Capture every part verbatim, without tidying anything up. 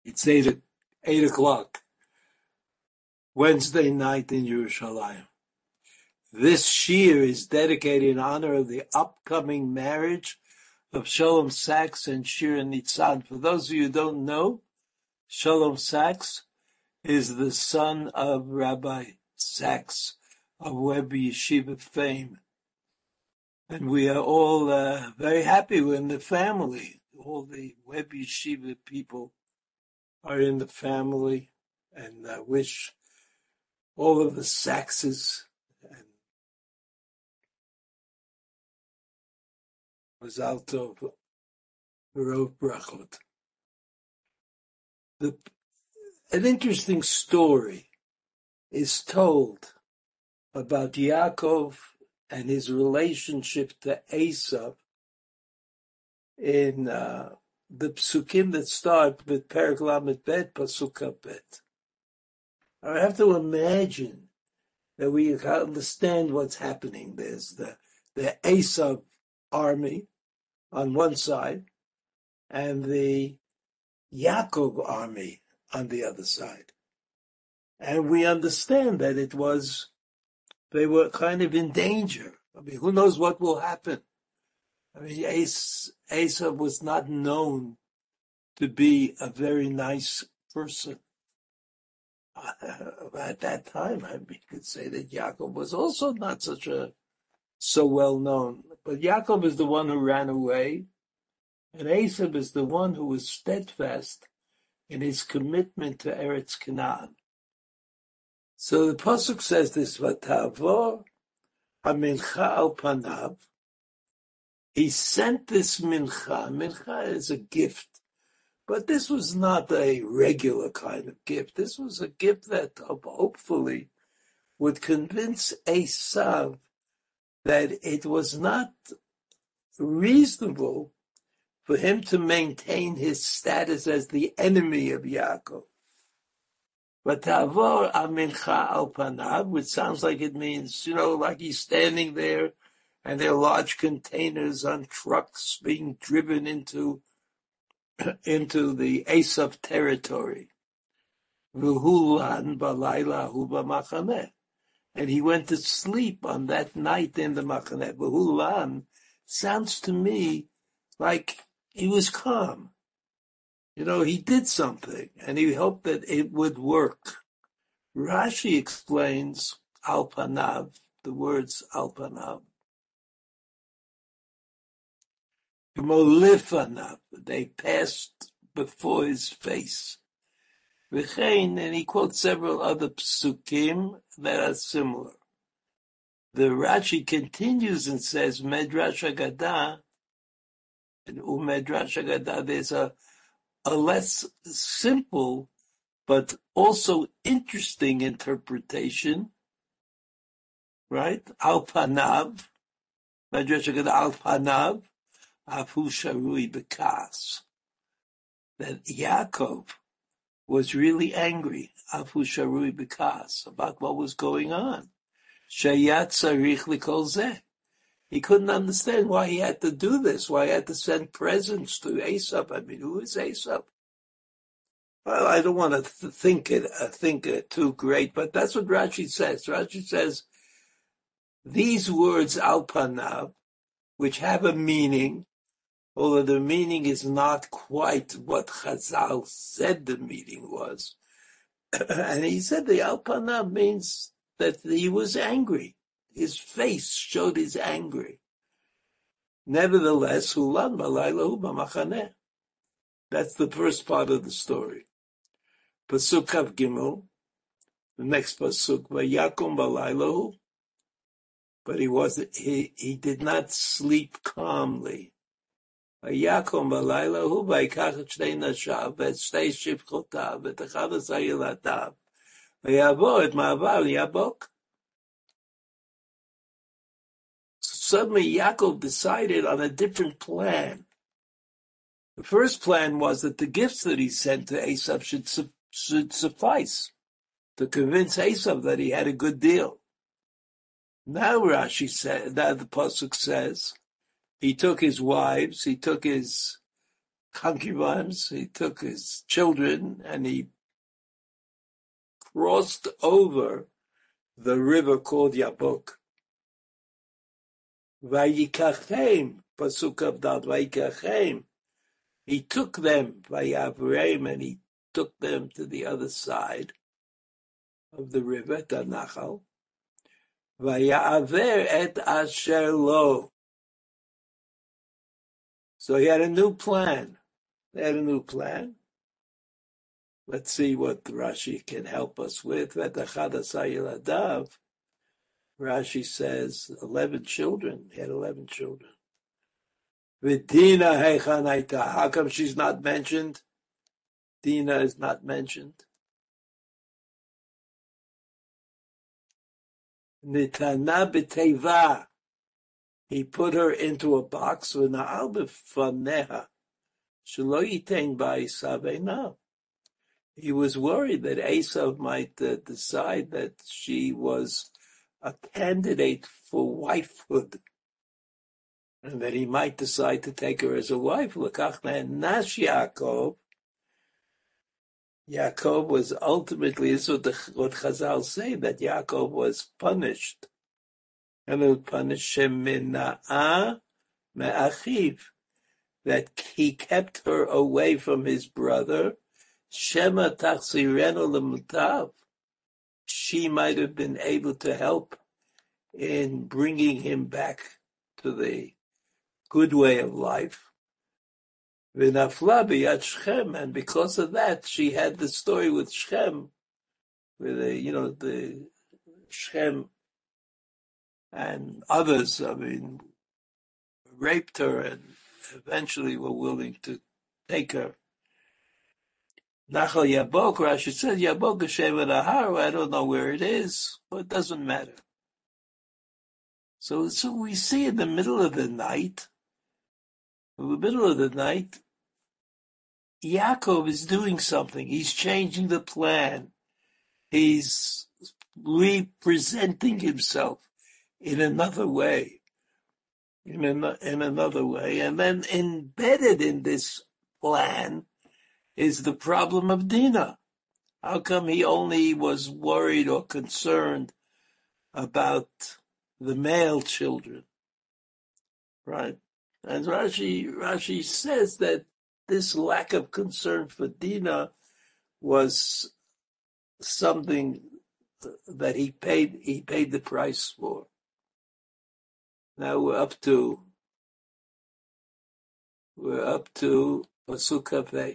It's eight, eight o'clock, Wednesday night in Yerushalayim. This shir is dedicated in honor of the upcoming marriage of Shalom Sachs and Shira Nitzan. For those of you who don't know, Shalom Sachs is the son of Rabbi Sachs of Web Yeshiva fame. And we are all uh, very happy we're in the family. All the Web Yeshiva people are in the family, and I wish all of the Saxes and Mazal Tov, Rov Brachot. The, an interesting story is told about Yaakov and his relationship to Esav in uh, the psukim that start with Perek Lamed Bet, Pasuk Bet. I have to imagine that we understand what's happening. There's the, the Esav army on one side and the Yaakov army on the other side. And we understand that it was, they were kind of in danger. I mean, who knows what will happen? I mean, Esav was not known to be a very nice person. Uh, at that time, I mean, you could say that Yaakov was also not such a, so well known. But Yaakov is the one who ran away, and Esav is the one who was steadfast in his commitment to Eretz Canaan. So the pasuk says this: "Vatavor hamincha al panav." He sent this mincha. Mincha is a gift, but this was not a regular kind of gift. This was a gift that hopefully would convince Esav that it was not reasonable for him to maintain his status as the enemy of Yaakov. Vatavor amincha al panav, which sounds like it means, you know, like he's standing there and there are large containers on trucks being driven into, into the Esav territory. V'hulan balayla hu b'machaneh. And he went to sleep on that night in the machaneh. V'hulan sounds to me like he was calm. You know, he did something, and he hoped that it would work. Rashi explains al panav, the words al panav. Lifanav, they passed before his face. V'chein, and he quotes several other psukim that are similar. The Rashi continues and says, Medrash Haggadah, and Umedrash Haggadah, there's a a less simple but also interesting interpretation, right? Al panav, Medrash Haggadah al panav, afu sharui bekas. That Yaakov was really angry, afu sharui bekas, about what was going on. Shayat tzarich likol zeh. He couldn't understand why he had to do this, why he had to send presents to Esav. I mean, who is Esav? Well, I don't want to th- think it, uh, think it too great, but that's what Rashi says. Rashi says, these words, al panav, which have a meaning, although the meaning is not quite what Chazal said the meaning was. And he said the al panav means that he was angry. His face showed his anger. Nevertheless, hulan balayla hu b'machaneh. That's the first part of the story. Pasuk Kav Gimel, the next pasuk, vayakom balayla hu. But he was he he did not sleep calmly. Vayakom balayla hu vayikach et shnei nashav v'et shnei shivchotav v'et echad hasayilatav v'yavo et ma'avar yabok. Suddenly Yaakov decided on a different plan. The first plan was that the gifts that he sent to Esav should, su- should suffice to convince Esav that he had a good deal. Now Rashi said, now the pasuk says, he took his wives, he took his concubines. He took his children and he crossed over the river called Yabok. Vayikachem, pasuk Avdal, Vayikachem. He took them, Vayavreim, and he took them to the other side of the river, Tanachal. Vayaver et asher lo. So he had a new plan. They had a new plan. Let's see what Rashi can help us with. Rashi says eleven children. He had eleven children. Dina heichanaita. How come she's not mentioned? Dina is not mentioned. Nitana b'teva. He put her into a box with na'al b'faneha. Shelo yitain ba'esav einav. He was worried that Esav might uh, decide that she was a candidate for wifehood, and that he might decide to take her as a wife. L'kach nash Yaakov. Yaakov was ultimately, this is what, the, what Chazal say, that Yaakov was punished. And it was punished shemina'a me'achiv, that he kept her away from his brother. Shema tachsirenu lemutav. She might have been able to help in bringing him back to the good way of life. V'nafla b'yad Shechem, and because of that, she had the story with Shechem, with the, you know, the Shechem and others. I mean, raped her and eventually were willing to take her. Nachal Yabok, Rashi says, Yabok Shevet Ahar, I don't know where it is, but it doesn't matter. So, so we see in the middle of the night, in the middle of the night, Yaakov is doing something. He's changing the plan. He's representing himself in another way, in, an, in another way. And then embedded in this plan is the problem of Dinah. How come he only was worried or concerned about the male children? Right? And Rashi, Rashi says that this lack of concern for Dinah was something that he paid, he paid the price for. Now we're up to, we're up to Pasuk Kafei.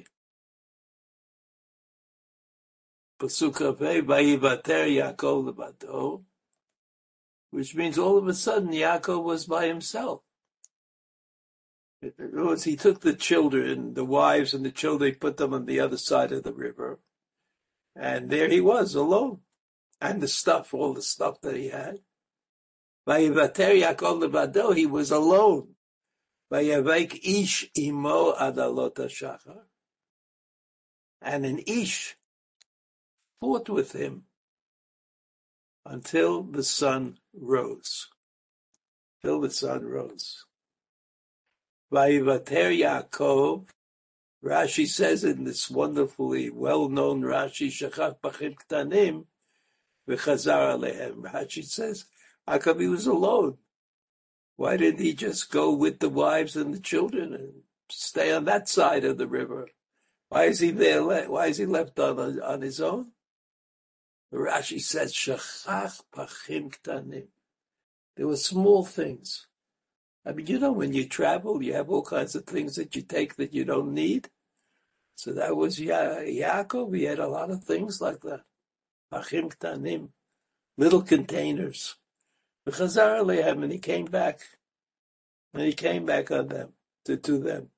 Pasuk Kafei, Vayivater Yaakov levato, which means all of a sudden Yaakov was by himself. In other words, he took the children, the wives and the children, he put them on the other side of the river, and there he was alone, and the stuff, all the stuff that he had. Vayivater Yaakov levato, he was alone. Vayavek ish imo adalot hashachar, and an ish fought with him until the sun rose. Till the sun rose. Vayivater Yaakov, Rashi says in this wonderfully well-known Rashi, Shachach Pachim Ktanim, v'chazar alehem. Rashi says, how come he was alone? Why didn't he just go with the wives and the children and stay on that side of the river? Why is he there? Why is he left on, on his own? Rashi says, Shachach Pachim Ktanim. There were small things. I mean, you know, when you travel, you have all kinds of things that you take that you don't need. So that was ya- Yaakov. He had a lot of things like that. Pachim Ktanim, little containers. V'chazar alehem, and he came back. And he came back on them, to, to them.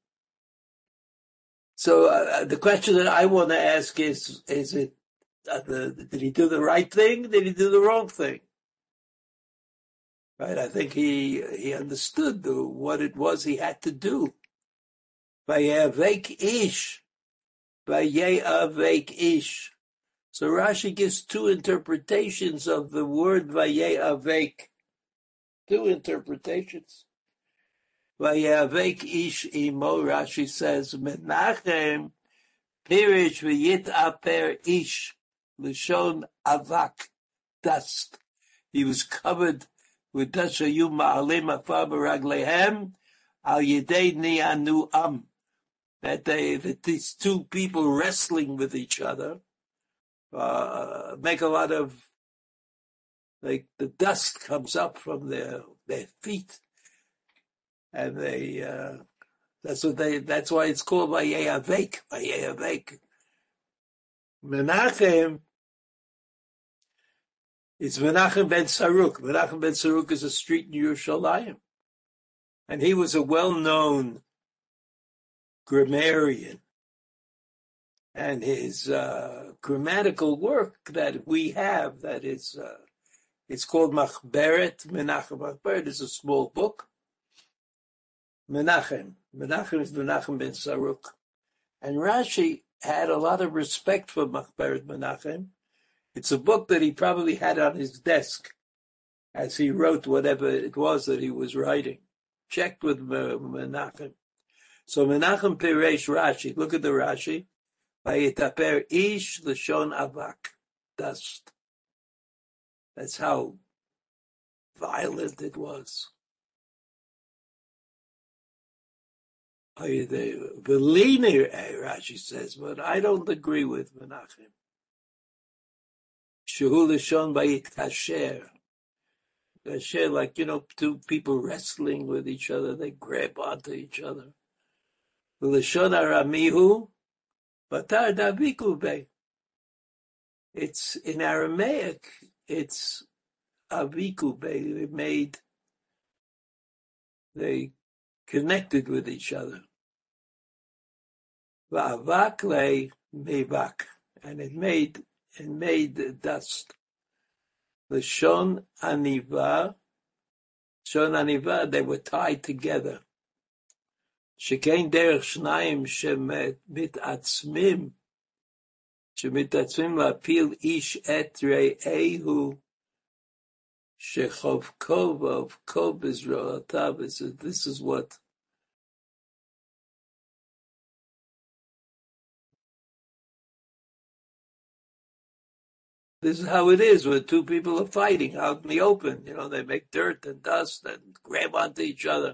So uh, the question that I want to ask is, is it, uh, the, did he do the right thing? Did he do the wrong thing? Right? I think he he understood the, what it was he had to do. Vayavek ish. Vayavek ish. So Rashi gives two interpretations of the word Vayavek. Two interpretations. Vayavek ish imo, Rashi says, Menachem pirish v'yitaper ish, l'shon avak, dust. He was covered with dust. Shayu ma'alim afar b'raglehem, al yedei ni'anu am. That they, that these two people wrestling with each other, uh, make a lot of, like, the dust comes up from their, their feet. And they, uh, that's what they, that's why it's called Vayavek, Vayavek. Menachem, it's Menachem ben Saruk. Menachem ben Saruk is a street in Yerushalayim. And he was a well-known grammarian. And his uh, grammatical work that we have, that is, uh, it's called Machberet, Menachem. Machberet is a small book. Menachem. Menachem is Menachem ben Saruk. And Rashi had a lot of respect for Machberet Menachem. It's a book that he probably had on his desk as he wrote whatever it was that he was writing. Checked with Menachem. So Menachem Piresh Rashi. Look at the Rashi. Vayitaper ish l'shon avak. Dust. That's how violent it was. Veliner, Rashi says, but I don't agree with Menachem. Shehu l'shon bayit kasher. Kasher, like, you know, two people wrestling with each other, they grab onto each other. L'shon aramihu, batar daviku bey. It's, in Aramaic, it's aviku bey. They made, they connected with each other. Va'avak le mevak. And it made, it made the dust. L'shon aniva, shon aniva, they were tied together. Shekein derech shnayim shemitatzmim, shemitatzmim la'apil ish et re'ehu, shechov kov of kov Israelatav. This is what This is how it is when two people are fighting out in the open. You know, they make dirt and dust and grab onto each other.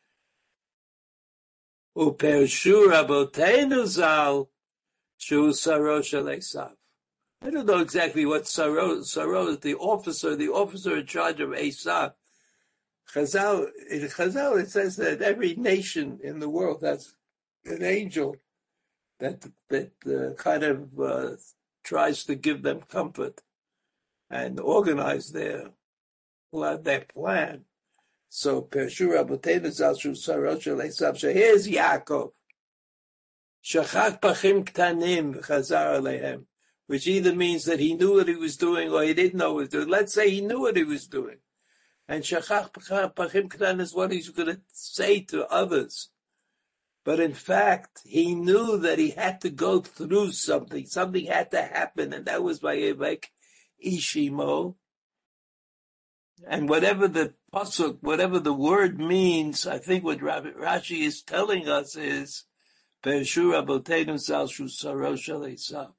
Upershu Raboteinu Zal Shu Saro Shel Esav. I don't know exactly what Saro, Saro is the officer, the officer in charge of Esav. Chazal, in Chazal it says that every nation in the world has an angel that, that uh, kind of uh, tries to give them comfort and organize their their plan. So Pershu Rabotenu Zal Shu Saro Shel Esav. So here's Yaakov. Shachach pachim ktanim v'chazar alehem, which either means that he knew what he was doing or he didn't know what he was doing. Let's say he knew what he was doing. And shachach pachim ktanim is what he's going to say to others. But in fact, he knew that he had to go through something. Something had to happen, and that was Vayavek Ishimo. And whatever the pasuk, whatever the word means, I think what Rashi is telling us is Pershu Rabotenu Zal Shu Saro Shel Esav.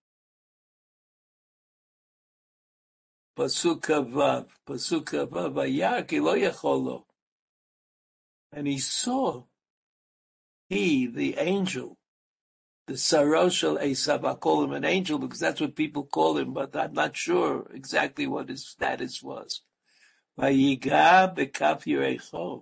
Pasuk Vav, Pasuk Vav, Vayar ki lo yacholo. And he saw, he, the angel, the Saro Shel Esav. I call him an angel because that's what people call him, but I'm not sure exactly what his status was. Vayiga bekaf yerecho,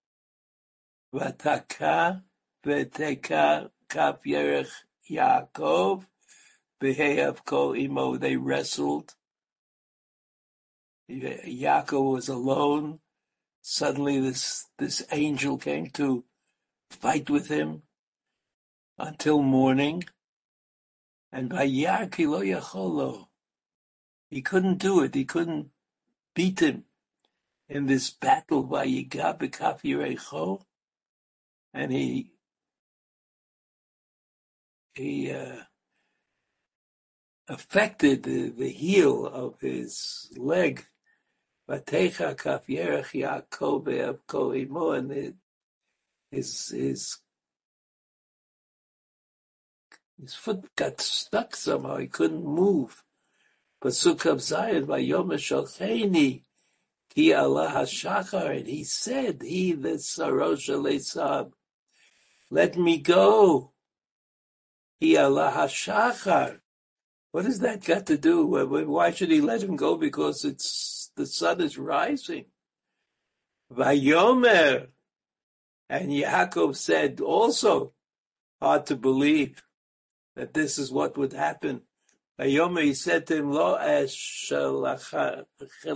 vataka v'teka kaf yerech Yaakov, v'heyav kol imo. They wrestled. Yaakov was alone. Suddenly this, this angel came to fight with him until morning. And vayar ki lo yacholo. He couldn't do it. He couldn't beat him in this battle. Vayiga bekaf yerecho. And he, he, uh, affected the, the heel of his leg. Vatecha kaf yerech Yaakov be'av kol imo. And the, his his his foot got stuck somehow. He couldn't move. Pasuk Kaf Zayin, Vayom Shalcheni Ki Allah Hashachar, and he said, he the Sarosh Esav, let me go. Ki Allah Hashachar. What does that got to do? Why should he let him go? Because it's the sun is rising. Vayomer, and Yaakov said also, hard to believe that this is what would happen. Vayomer, he said to him, Lo eshlechacha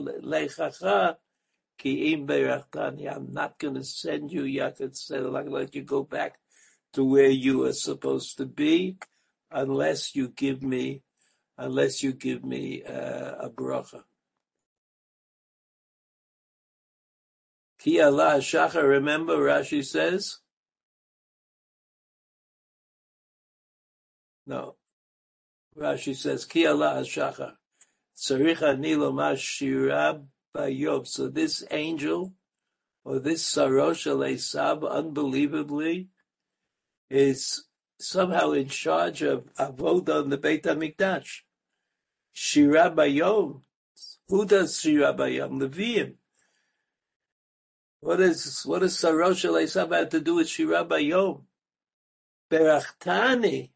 ki im beirachtani. I'm not going to send you, Yaakov said, I'm not going to let you go back to where you are supposed to be unless you give me unless you give me uh, a bracha. Ki Allah Shachar, remember Rashi says? No. Rashi says, Ki Allah Shachar. Tzarich ani lomar shira bayov. So this angel, or this Sarosh Esav, unbelievably, is somehow in charge of avodah on the Beit HaMikdash. Shira bayom. Who does Shira bayom? Leviim. What is what does Sarosh Esav have to do with Shira bayom? Berachtani.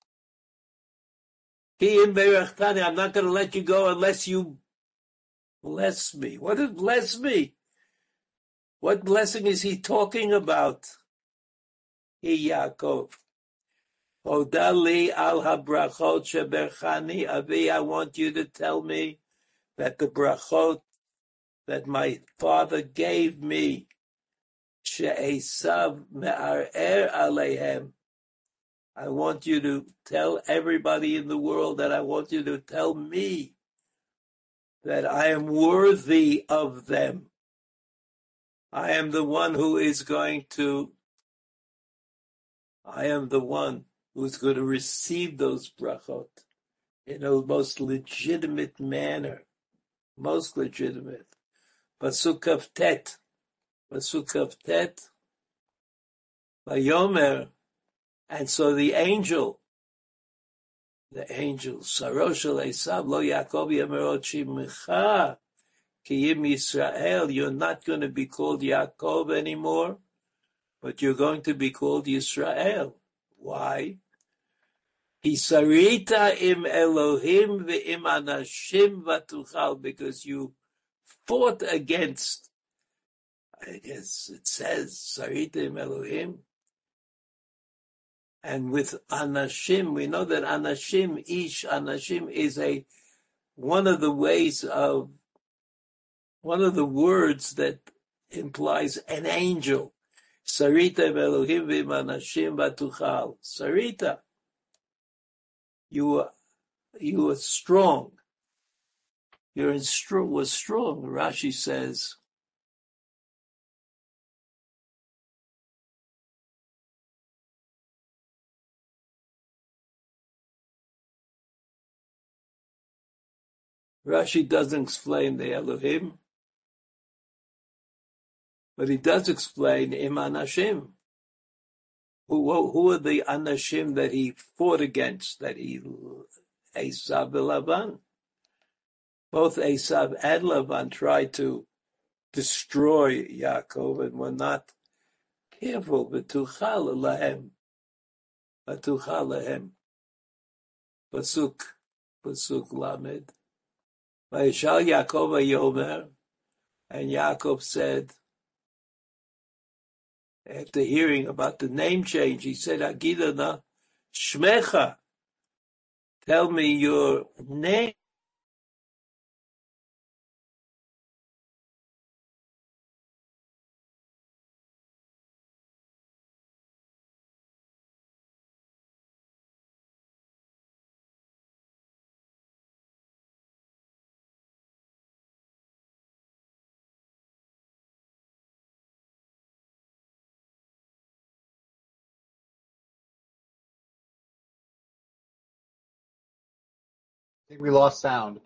Ki im berachtani. I'm not going to let you go unless you bless me. What does bless me? What blessing is he talking about? He Yaakov. Odali al habrachot sheberchani avi. I want you to tell me that the brachot that my father gave me, she'esav me'arer aleihem. I want you to tell everybody in the world that I want you to tell me that I am worthy of them. I am the one who is going to, I am the one who is going to receive those brachot in a most legitimate manner. Most legitimate. Pasuk Kaf Tet. Pasuk Kaf Tet. Vayomer. And so the angel, the angel, Sarosh Esav, Lo Yaakov Yamerot Shimcha, Ki Im Yisrael, you're not going to be called Yaakov anymore, but you're going to be called Yisrael. Why? Hisarita im Elohim ve'im anashim vatuchal, because you fought against, I guess it says, Sarita im Elohim, and with anashim, we know that anashim, ish anashim, is a one of the ways of one of the words that implies an angel. Sarita Elohim v'manashim v'tuchal. Sarita, you were you were strong. You're in strong was strong. Rashi says. Rashi doesn't explain the Elohim, but he does explain Im Anashim. Who, who are the Anashim that he fought against, that he, Esav and Lavan? Both Esav and Lavan tried to destroy Yaakov and were not careful. V'tuchal lahem. V'tuchal lahem. Pasuk, Pasuk Lamed. Vayishal Yaakov Yomer, and Yaakov said, after hearing about the name change, he said, Agidana Shmecha, tell me your name. I think we lost sound.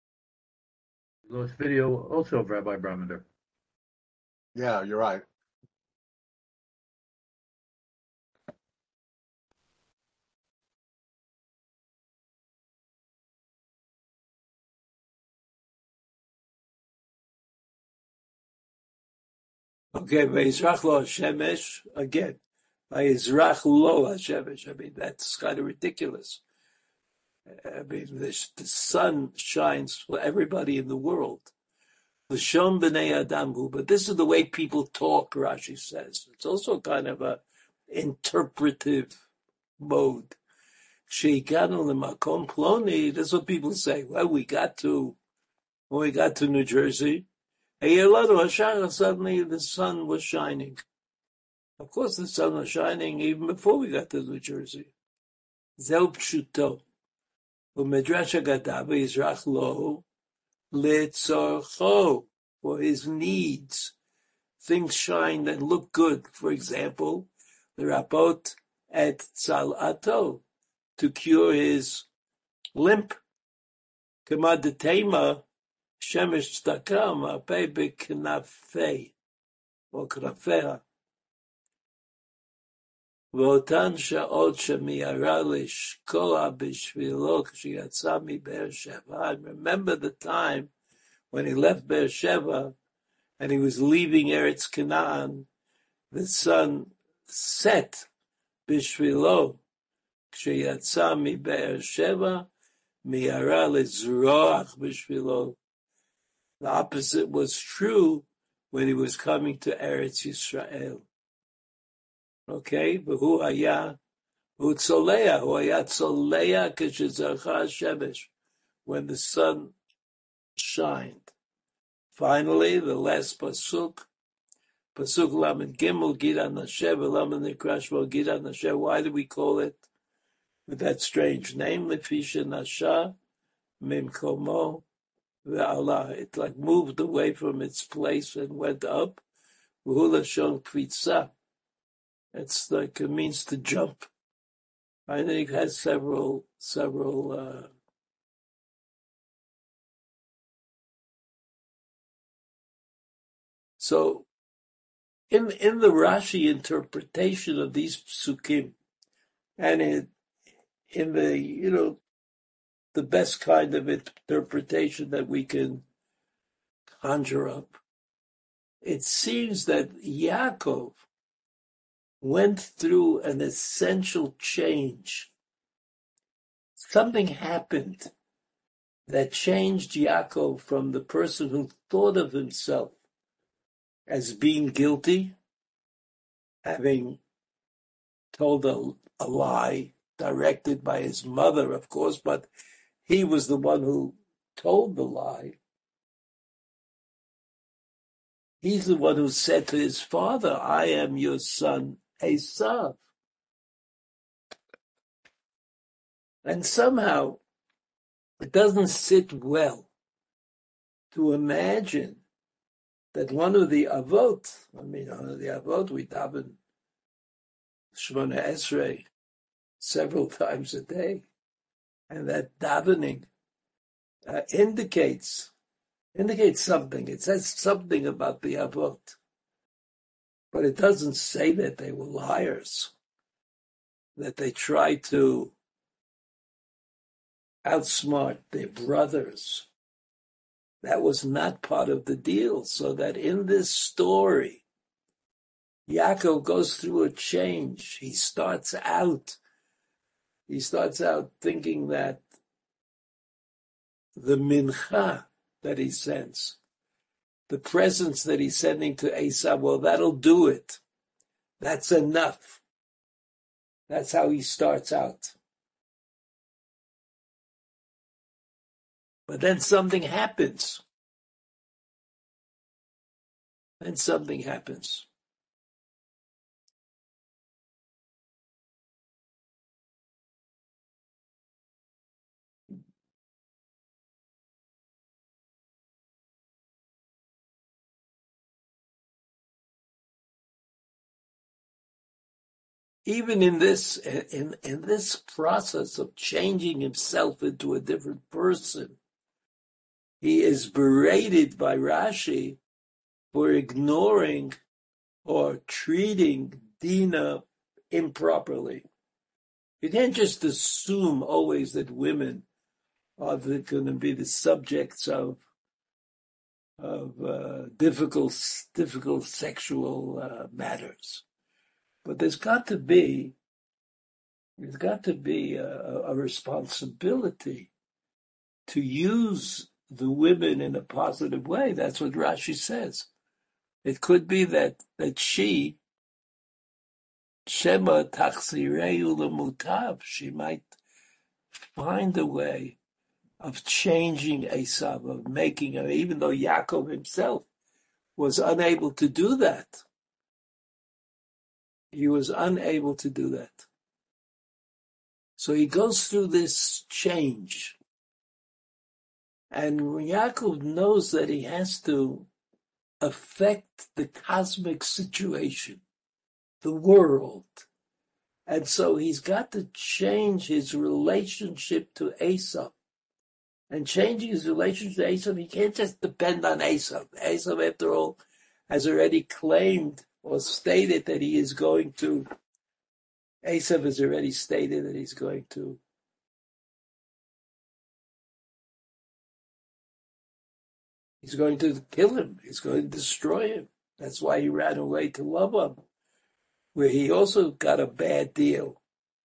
Lost video also of Rabbi Braminder. Yeah, you're right. Okay, Vayizrach lo Hashemesh, again, Vayizrach lo Hashemesh. I mean, that's kind of ridiculous. I mean, the, the sun shines for everybody in the world. L'shon b'nei adam hu, but this is the way people talk, Rashi says. It's also kind of a interpretive mode. Sheikanu l'makom ploni, that's what people say. Well, we got to, when we got to New Jersey, suddenly the sun was shining. Of course, the sun was shining even before we got to New Jersey. Zel pshuto. U'medrash hagadav yizrach lo letzorcho, for his needs. Things shine and look good. For example, the rapot at tzalato, to cure his limp. Kama detema shemesh tzedakah ma'apeh b'knafei, or knafeha. ואותן שעות שמיהרה לשקוע בשבילו כשיצא מבאר שבע. I remember the time when he left Be'er Sheva and he was leaving Eretz Canaan, the sun set בשבילו כשיצא מבאר שבע, מיהרה לזרוח בשבילו. The opposite was true when he was coming to Eretz Yisrael. Okay, והוא היה, הוא צולע, הוא היה צולע כשזרחה השמש, when the sun shined. Finally, the last pasuk, pasuk lamed gimel, Gid Nashe, v'lamed nikra shmo Gid Nashe. Why do we call it with that strange name? Lefisha nasha mimkomo ve'ala. It like moved away from its place and went up. V'hu lashon kvitza. It's like, it means to jump. I think it has several, several, uh, so in, in the Rashi interpretation of these psukim, and in, in the, you know, the best kind of interpretation that we can conjure up, it seems that Yaakov went through an essential change. Something happened that changed Yaakov from the person who thought of himself as being guilty, having told a, a lie directed by his mother, of course, but he was the one who told the lie. He's the one who said to his father, I am your son, Esav. And somehow it doesn't sit well to imagine that one of the avot, I mean, one of the avot, we daven Shemona Esrei several times a day, and that davening uh, indicates indicates something. It says something about the avot, but it doesn't say that they were liars, that they tried to outsmart their brothers. That was not part of the deal. So that in this story, Yaakov goes through a change. He starts out, he starts out thinking that the mincha that he sends, the presents that he's sending to Esav, well, that'll do it. That's enough. That's how he starts out. But then something happens. Then something happens. Even in this, in, in this process of changing himself into a different person, he is berated by Rashi for ignoring or treating Dinah improperly. You can't just assume always that women are going to be the subjects of of uh, difficult, difficult sexual uh, matters. But there's got to be, there's got to be a, a responsibility to use the women in a positive way. That's what Rashi says. It could be that that she, Shema Tachzireu Lemutav, she might find a way of changing Esav, of making him, even though Yaakov himself was unable to do that. He was unable to do that. So he goes through this change. And Yaakov knows that he has to affect the cosmic situation, the world. And so he's got to change his relationship to Esav. And changing his relationship to Esav, he can't just depend on Esav. Esav, after all, has already claimed or stated that he is going to, Esav has already stated that he's going to He's going to kill him. He's going to destroy him. That's why he ran away to Laban, where he also got a bad deal.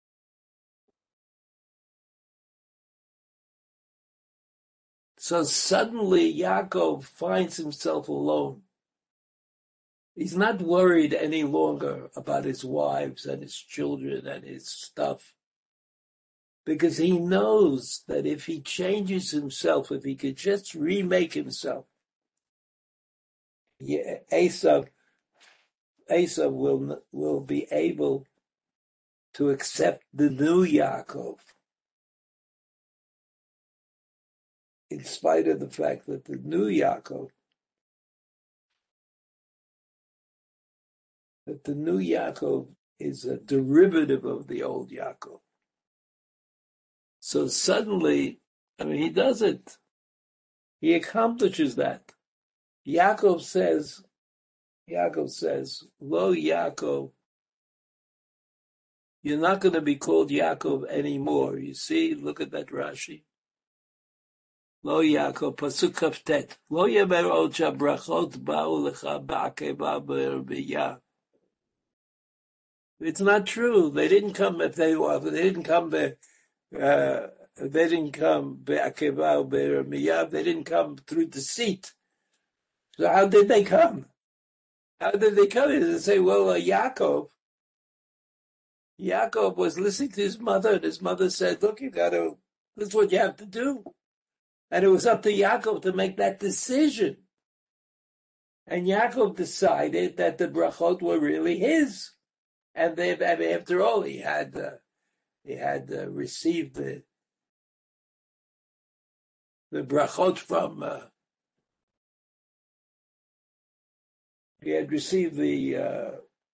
So suddenly Yaakov finds himself alone. He's not worried any longer about his wives and his children and his stuff, because he knows that if he changes himself, if he could just remake himself, yeah, Esav, Esav will, will be able to accept the new Yaakov, in spite of the fact that the new Yaakov, that the new Yaakov is a derivative of the old Yaakov. So suddenly, I mean, he does it. He accomplishes that. Yaakov says, Yaakov says, Lo Yaakov, you're not going to be called Yaakov anymore. You see, look at that Rashi. Lo Yaakov, Pasuk Kaftet. Lo Yemer Od Shabrachot Ba'u Lecha Ba'akeva Be'erbiyah. It's not true. They didn't come if they were. They didn't come be, uh, They didn't come be'akeva or be'ermiyav. They didn't come through deceit. So how did they come? How did they come? They say, well, uh, Yaakov. Yaakov was listening to his mother, and his mother said, "Look, you got to. This is what you have to do." And it was up to Yaakov to make that decision. And Yaakov decided that the brachot were really his. And they, after all, he had uh, he had uh, received the the brachot from uh, he had received the uh,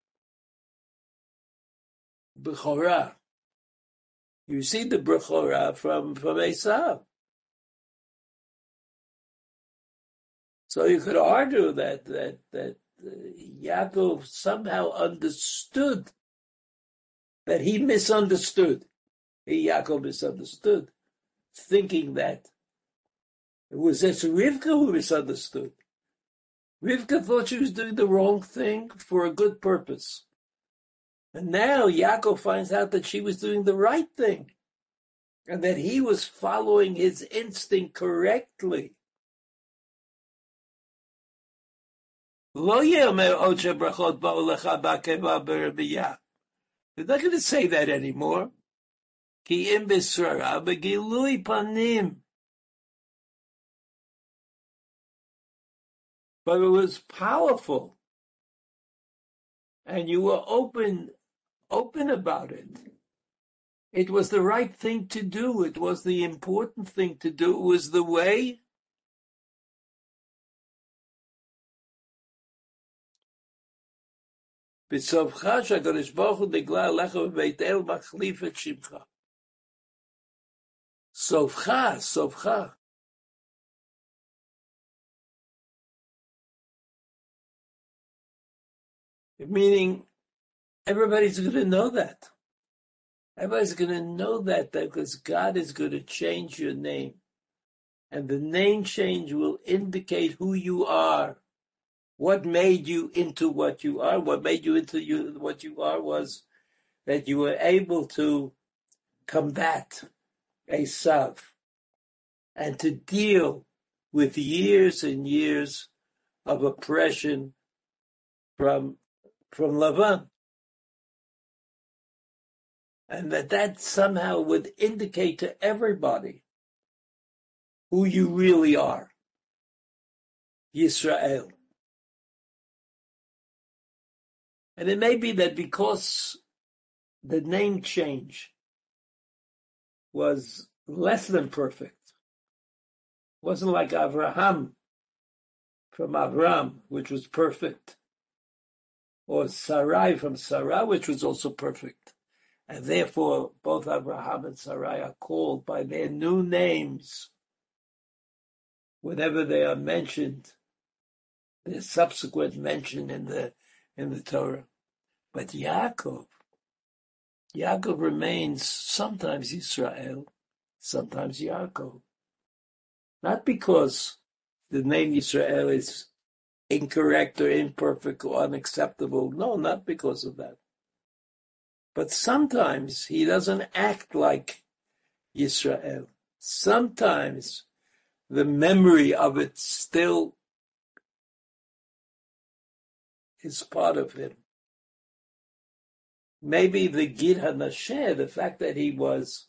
bechorah. He received the bechorah from from Esav. So you could argue that that that uh, Yaakov somehow understood that he misunderstood. He, Yaakov misunderstood, thinking that it was this Rivka who misunderstood. Rivka thought she was doing the wrong thing for a good purpose. And now Yaakov finds out that she was doing the right thing and that he was following his instinct correctly. Lo yemer od shebrachot ba'u lecha ba'akeva be'erbiyah. They're not going to say that anymore. Ki im b'srara b'gilui panim. But it was powerful. And you were open, open about it. It was the right thing to do. It was the important thing to do. It was the way. B'sovcha sh'HaKadosh Baruch Hu nigla alecha v'beit El machlif et shimcha. Sovcha, sovcha. Meaning, everybody's going to know that. Everybody's going to know that because God is going to change your name. And the name change will indicate who you are. What made you into what you are? What made you into you, what you are was that you were able to combat Esav and to deal with years and years of oppression from, from Lavan. And that that somehow would indicate to everybody who you really are, Yisrael. And it may be that because the name change was less than perfect, wasn't like Avraham from Avram, which was perfect, or Sarai from Sarah, which was also perfect. And therefore, both Abraham and Sarai are called by their new names whenever they are mentioned, their subsequent mention in the in the Torah. But Yaakov, Yaakov remains sometimes Israel, sometimes Yaakov. Not because the name Israel is incorrect or imperfect or unacceptable. No, not because of that. But sometimes he doesn't act like Yisrael. Sometimes the memory of it still is part of him. Maybe the Gid HaNasheh, the fact that he was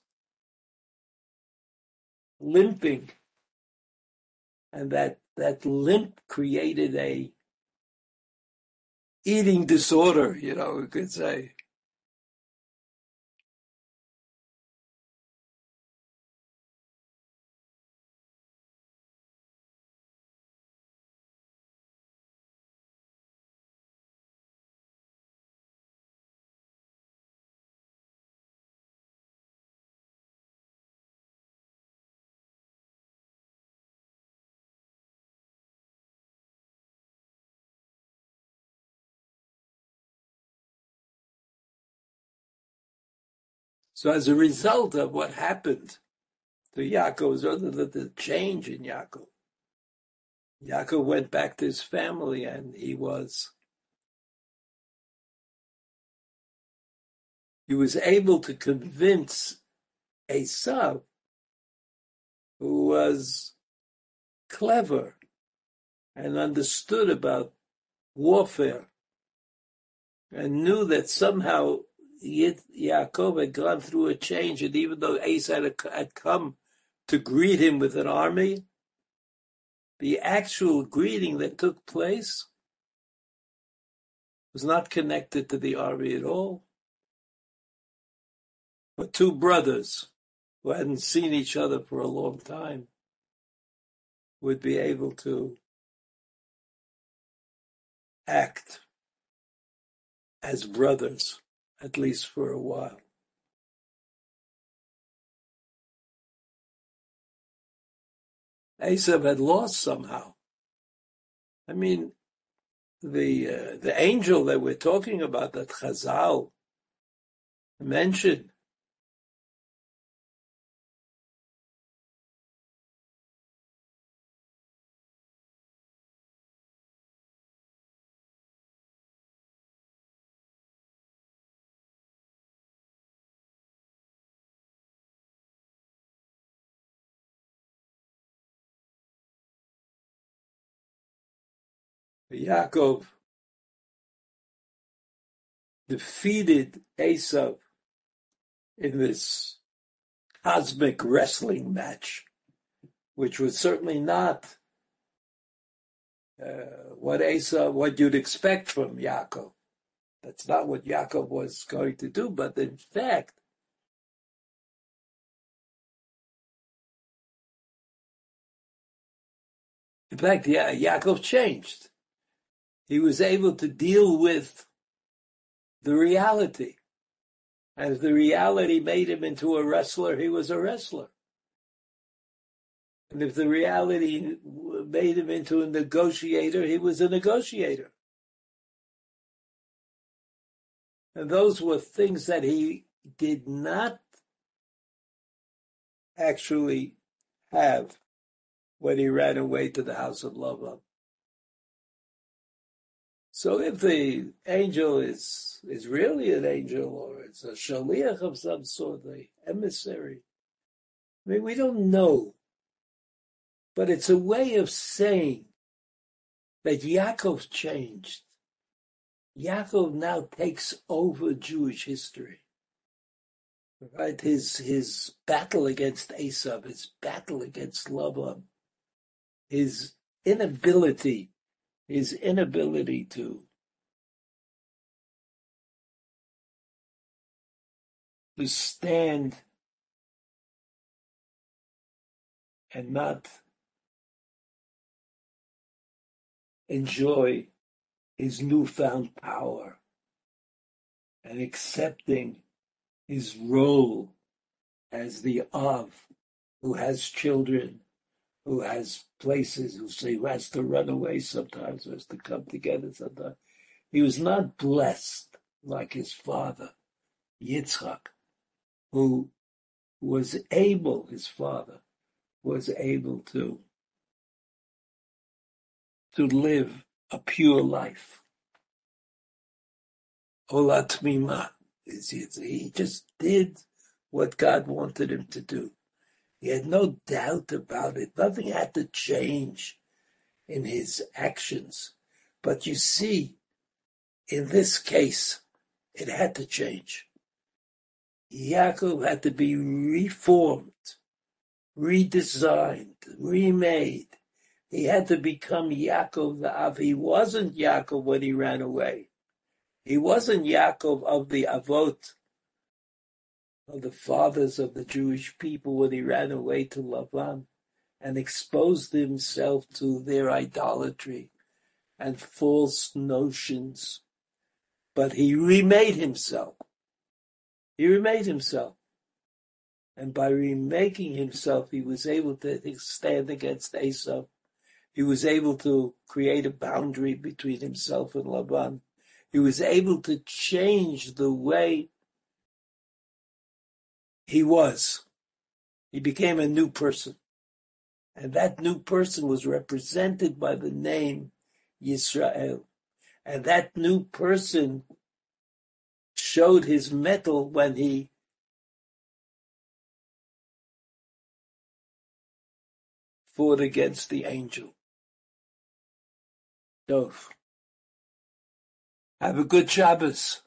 limping, and that, that limp created a eating disorder, you know, we could say. So as a result of what happened to Yaakov, other than the change in Yaakov, Yaakov went back to his family, and he was he was able to convince Esav, who was clever and understood about warfare, and knew that somehow Yaakov had gone through a change, and even though Esav had come to greet him with an army, the actual greeting that took place was not connected to the army at all. But two brothers who hadn't seen each other for a long time would be able to act as brothers, at least for a while. Esav had lost somehow. I mean, the uh, the angel that we're talking about, that Chazal mentioned, Yaakov defeated Esav in this cosmic wrestling match, which was certainly not uh, what Esav, what you'd expect from Yaakov. That's not what Yaakov was going to do, but in fact, in fact, yeah, Yaakov changed. He was able to deal with the reality. And if the reality made him into a wrestler, he was a wrestler. And if the reality made him into a negotiator, he was a negotiator. And those were things that he did not actually have when he ran away to the house of Lavan. So if the angel is is really an angel, or it's a shaliach of some sort, the emissary, I mean, we don't know. But it's a way of saying that Yaakov changed. Yaakov now takes over Jewish history. Right? His his battle against Esav, his battle against Laban, his inability, his inability to to stand and not enjoy his newfound power and accepting his role as the Av, who has children, who has places, who say who has to run away sometimes, who has to come together sometimes. He was not blessed like his father, Yitzchak, who was able, his father, was able to, to live a pure life. Olat Mima. He just did what God wanted him to do. He had no doubt about it. Nothing had to change in his actions. But you see, in this case, it had to change. Yaakov had to be reformed, redesigned, remade. He had to become Yaakov the Av. He wasn't Yaakov when he ran away. He wasn't Yaakov of the Avot, of the fathers of the Jewish people when he ran away to Lavan and exposed himself to their idolatry and false notions. But he remade himself. He remade himself. And by remaking himself, he was able to stand against Esav. He was able to create a boundary between himself and Laban. He was able to change the way he was. He became a new person. And that new person was represented by the name Yisrael. And that new person showed his mettle when he fought against the angel. So, have a good Shabbos.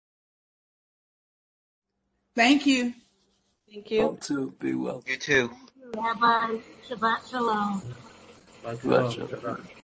Thank you. Thank you. All too. Be well. You too. Rabbi, Shabbat Shalom. Shabbat Shalom.